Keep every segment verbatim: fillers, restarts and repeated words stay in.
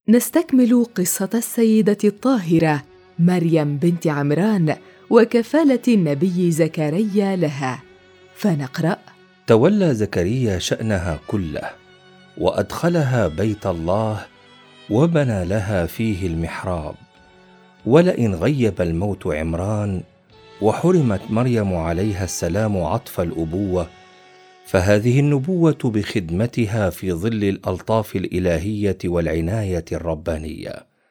نستكمل قصة السيدة الطاهرة مريم بنت عمران وكفالة النبي زكريا لها، فنقرأ: تولى زكريا شأنها كله، وأدخلها بيت الله، وبنى لها فيه المحراب. ولئن غيب الموت عمران، وحرمت مريم عليها السلام عطف الأبوة، فهذه النبوة بخدمتها في ظل الألطاف الإلهية والعناية الربانية.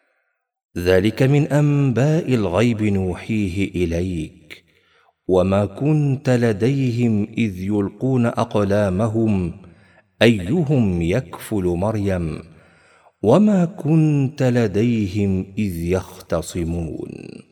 ذلك من أنباء الغيب نوحيه إليك، وما كنت لديهم إذ يلقون أقلامهم أيهم يكفل مريم، وما كنت لديهم إذ يختصمون.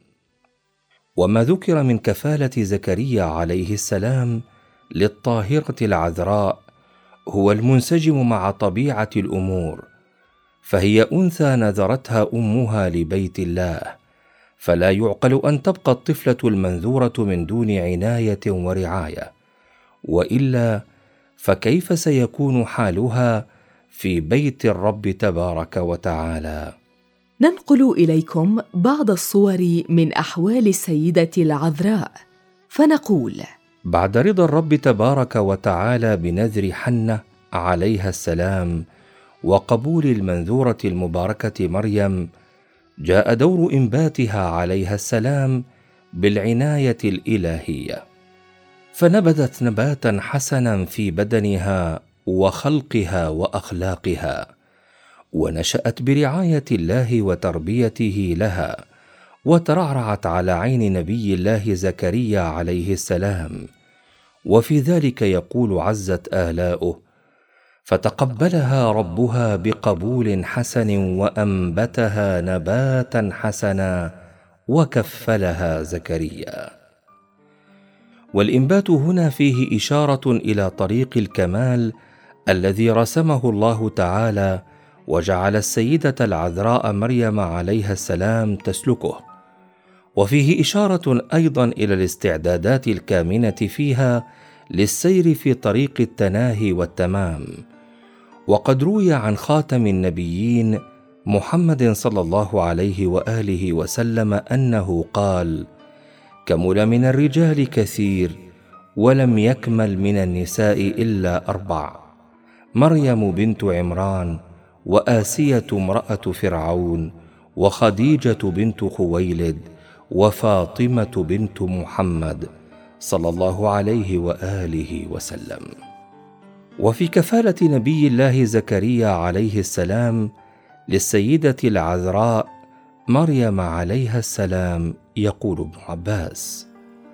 وما ذكر من كفالة زكريا عليه السلام للطاهرة العذراء هو المنسجم مع طبيعة الأمور، فهي أنثى نذرتها أمها لبيت الله، فلا يعقل أن تبقى الطفلة المنذورة من دون عناية ورعاية، وإلا فكيف سيكون حالها في بيت الرب تبارك وتعالى؟ ننقل إليكم بعض الصور من أحوال السيدة العذراء، فنقول: بعد رضا الرب تبارك وتعالى بنذر حنة عليها السلام وقبول المنذورة المباركة مريم، جاء دور إنباتها عليها السلام بالعناية الإلهية، فنبذت نباتا حسنا في بدنها وخلقها وأخلاقها، ونشأت برعاية الله وتربيته لها، وترعرعت على عين نبي الله زكريا عليه السلام. وفي ذلك يقول عزت آلاؤه: فتقبلها ربها بقبول حسن، وأنبتها نباتا حسنا، وكفلها زكريا. والإنبات هنا فيه إشارة إلى طريق الكمال الذي رسمه الله تعالى، وجعل السيدة العذراء مريم عليها السلام تسلكه، وفيه إشارة أيضا إلى الاستعدادات الكامنة فيها للسير في طريق التناهي والتمام. وقد روي عن خاتم النبيين محمد صلى الله عليه وآله وسلم أنه قال: كمل من الرجال كثير، ولم يكمل من النساء إلا أربع: مريم بنت عمران، وآسية امرأة فرعون، وخديجة بنت خويلد، وفاطمة بنت محمد صلى الله عليه وآله وسلم. وفي كفالة نبي الله زكريا عليه السلام للسيدة العذراء مريم عليها السلام يقول ابن عباس: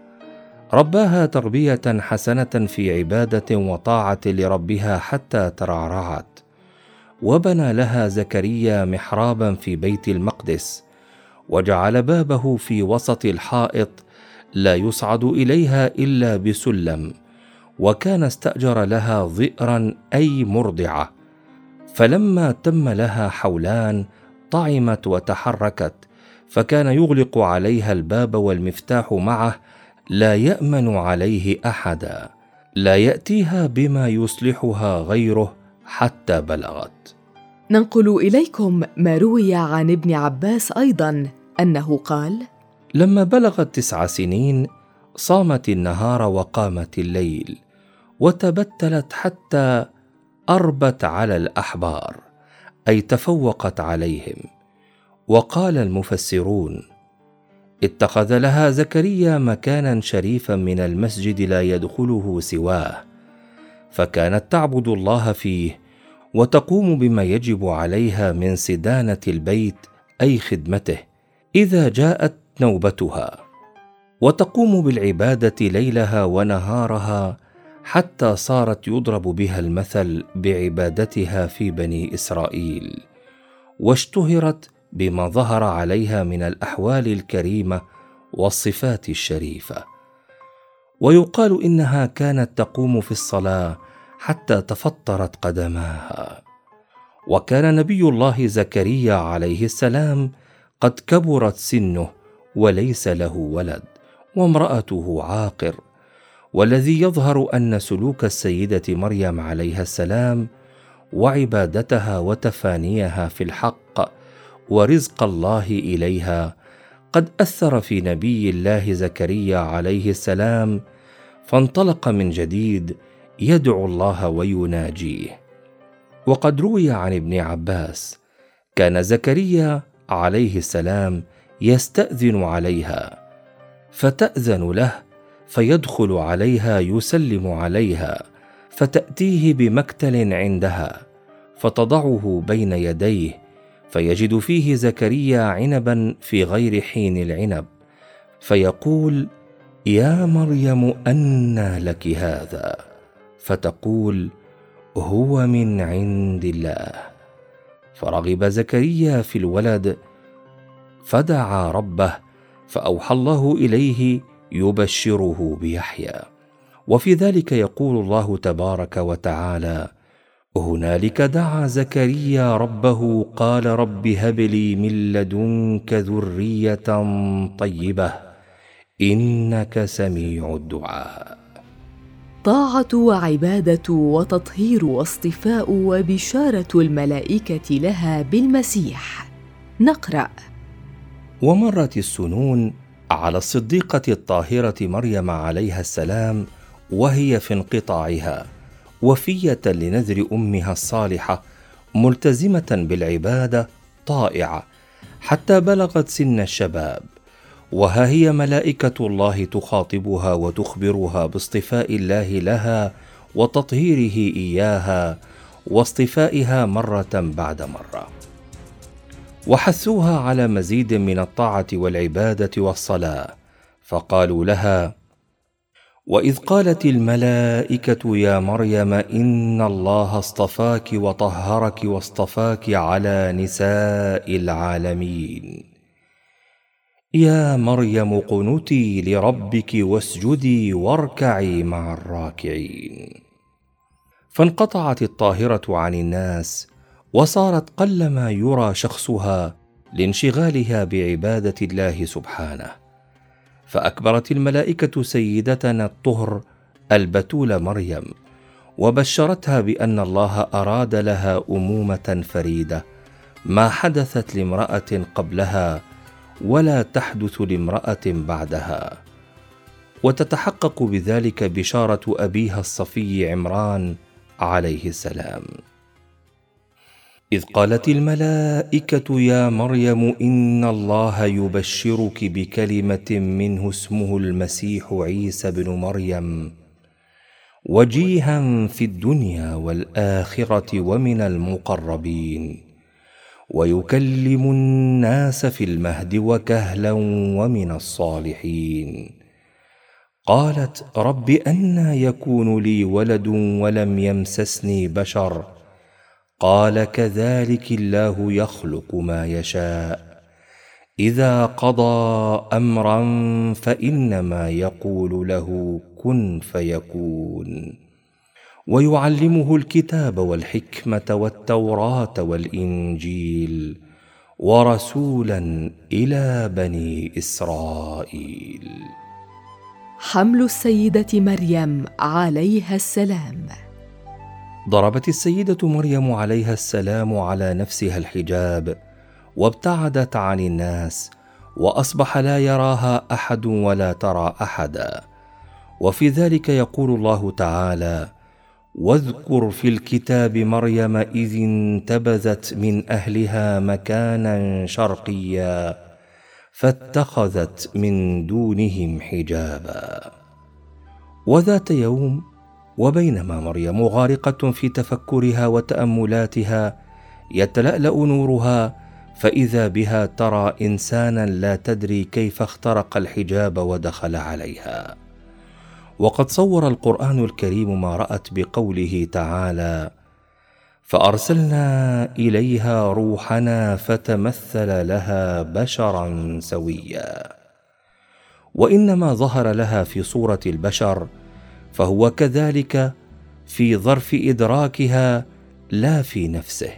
رباها تربية حسنة في عبادة وطاعة لربها حتى ترعرعت، وبنى لها زكريا محرابا في بيت المقدس، وجعل بابه في وسط الحائط لا يصعد إليها إلا بسلم، وكان استأجر لها ضئرا أي مرضعة، فلما تم لها حولان طعمت وتحركت، فكان يغلق عليها الباب والمفتاح معه، لا يأمن عليه أحدا، لا يأتيها بما يصلحها غيره حتى بلغت. ننقل إليكم ما روي عن ابن عباس أيضا أنه قال: لما بلغت تسع سنين صامت النهار وقامت الليل، وتبتلت حتى أربت على الأحبار، أي تفوقت عليهم. وقال المفسرون: اتخذ لها زكريا مكانا شريفا من المسجد لا يدخله سواه، فكانت تعبد الله فيه، وتقوم بما يجب عليها من سدانة البيت أي خدمته إذا جاءت نوبتها، وتقوم بالعبادة ليلها ونهارها، حتى صارت يضرب بها المثل بعبادتها في بني إسرائيل، واشتهرت بما ظهر عليها من الأحوال الكريمة والصفات الشريفة. ويقال إنها كانت تقوم في الصلاة حتى تفطرت قدماها. وكان نبي الله زكريا عليه السلام قد كبرت سنه وليس له ولد، وامرأته عاقر، والذي يظهر أن سلوك السيدة مريم عليها السلام وعبادتها وتفانيها في الحق ورزق الله إليها قد أثر في نبي الله زكريا عليه السلام، فانطلق من جديد يدعو الله ويناجيه. وقد روي عن ابن عباس: كان زكريا عليه السلام يستأذن عليها، فتأذن له فيدخل عليها يسلم عليها، فتأتيه بمكتل عندها فتضعه بين يديه، فيجد فيه زكريا عنبا في غير حين العنب، فيقول: يا مريم أنى لك هذا؟ فتقول: هو من عند الله. فرغب زكريا في الولد، فدعا ربه فأوحى الله إليه يبشره بيحيى. وفي ذلك يقول الله تبارك وتعالى: هنالك دعا زكريا ربه قال رب هب لي من لدنك ذرية طيبة إنك سميع الدعاء. طاعة وعبادة وتطهير واصطفاء وبشارة الملائكة لها بالمسيح. نقرأ: ومرت السنون على الصديقة الطاهرة مريم عليها السلام وهي في انقطاعها، وفية لنذر أمها الصالحة، ملتزمة بالعبادة طائعة، حتى بلغت سن الشباب، وها هي ملائكة الله تخاطبها وتخبرها باصطفاء الله لها وتطهيره إياها واصطفائها مرة بعد مرة، وحثوها على مزيد من الطاعة والعبادة والصلاة، فقالوا لها: وإذ قالت الملائكة يا مريم إن الله اصطفاك وطهرك واصطفاك على نساء العالمين، يا مريم قنتي لربك واسجدي واركعي مع الراكعين. فانقطعت الطاهرة عن الناس، وصارت قلما يرى شخصها لانشغالها بعبادة الله سبحانه. فأكبرت الملائكة سيدتنا الطهر البتول مريم، وبشرتها بأن الله أراد لها أمومة فريدة ما حدثت لامرأة قبلها ولا تحدث لامرأة بعدها، وتتحقق بذلك بشارة أبيها الصفي عمران عليه السلام. إذ قالت الملائكة يا مريم إن الله يبشرك بكلمة منه اسمه المسيح عيسى بن مريم وجيها في الدنيا والآخرة ومن المقربين ويكلم الناس في المهد وكهلا ومن الصالحين. قالت: رب أنى يكون لي ولد ولم يمسسني بشر، قال: كذلك الله يخلق ما يشاء، إذا قضى أمرا فإنما يقول له كن فيكون. ويعلمه الكتاب والحكمة والتوراة والإنجيل، ورسولا إلى بني إسرائيل. حمل السيدة مريم عليها السلام. ضربت السيدة مريم عليها السلام على نفسها الحجاب، وابتعدت عن الناس، وأصبح لا يراها أحد ولا ترى أحدا. وفي ذلك يقول الله تعالى: واذكر في الكتاب مريم إذ انتبذت من أهلها مكانا شرقيا فاتخذت من دونهم حجابا. وذات يوم، وبينما مريم غارقة في تفكرها وتأملاتها يتلألأ نورها، فإذا بها ترى إنسانا لا تدري كيف اخترق الحجاب ودخل عليها. وقد صور القرآن الكريم ما رأت بقوله تعالى: فأرسلنا إليها روحنا فتمثل لها بشرا سويا. وإنما ظهر لها في صورة البشر، فهو كذلك في ظرف إدراكها لا في نفسه.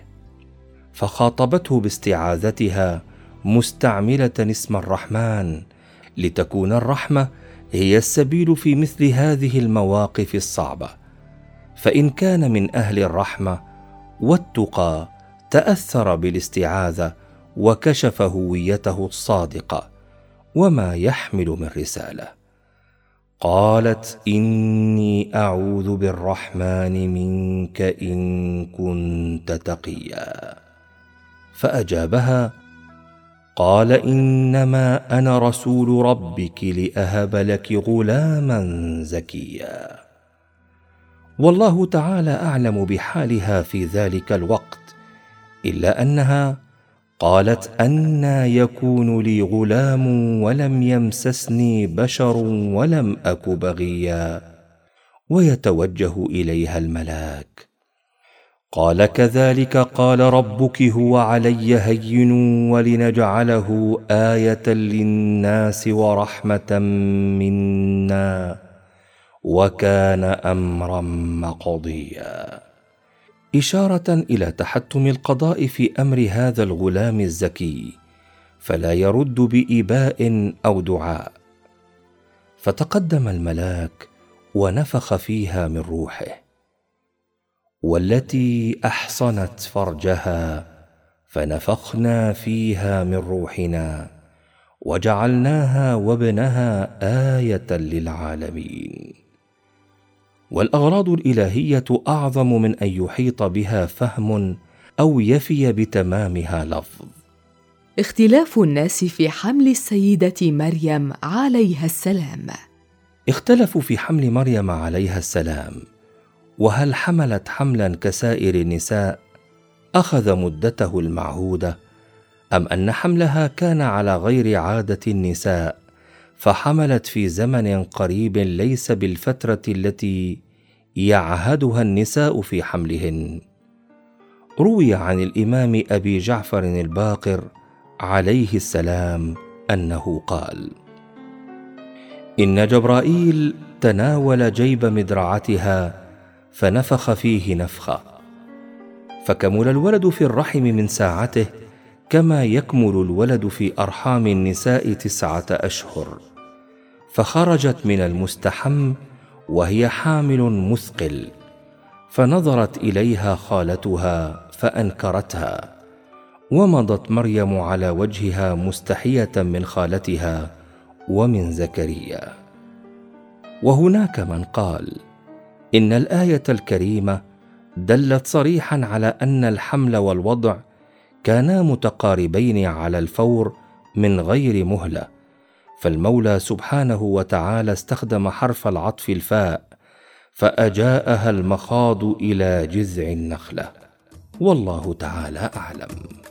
فخاطبته باستعاذتها مستعملة اسم الرحمن، لتكون الرحمة هي السبيل في مثل هذه المواقف الصعبة. فإن كان من أهل الرحمة والتقى تأثر بالاستعاذة وكشف هويته الصادقة وما يحمل من رسالة. قالت: إني أعوذ بالرحمن منك إن كنت تقيا. فأجابها: قال: إنما أنا رسول ربك لأهب لك غلاما زكيا. والله تعالى أعلم بحالها في ذلك الوقت، إلا أنها قالت: أنى يكون لي غلام ولم يمسسني بشر ولم أك بغيا. ويتوجه إليها الملاك: قال: كذلك قال ربك هو علي هين ولنجعله آية للناس ورحمة منا وكان أمرا مقضيا. إشارة إلى تحتم القضاء في أمر هذا الغلام الزكي، فلا يرد بإباء أو دعاء. فتقدم الملاك ونفخ فيها من روحه: والتي أحصنت فرجها فنفخنا فيها من روحنا وجعلناها وابنها آية للعالمين. والأغراض الإلهية أعظم من أن يحيط بها فهم أو يفي بتمامها لفظ. اختلاف الناس في حمل السيدة مريم عليها السلام. اختلفوا في حمل مريم عليها السلام، وهل حملت حملا كسائر النساء أخذ مدته المعهودة، أم أن حملها كان على غير عادة النساء فحملت في زمن قريب ليس بالفترة التي يعهدها النساء في حملهن. روي عن الإمام أبي جعفر الباقر عليه السلام أنه قال: إن جبرائيل تناول جيب مدرعتها فنفخ فيه نفخة، فكمل الولد في الرحم من ساعته كما يكمل الولد في أرحام النساء تسعة أشهر، فخرجت من المستحم وهي حامل مثقل، فنظرت إليها خالتها فأنكرتها، ومضت مريم على وجهها مستحية من خالتها ومن زكريا. وهناك من قال إن الآية الكريمة دلت صريحا على أن الحمل والوضع كانا متقاربين على الفور من غير مهلة، فالمولى سبحانه وتعالى استخدم حرف العطف الفاء فأجاءها المخاض إلى جذع النخلة. والله تعالى أعلم.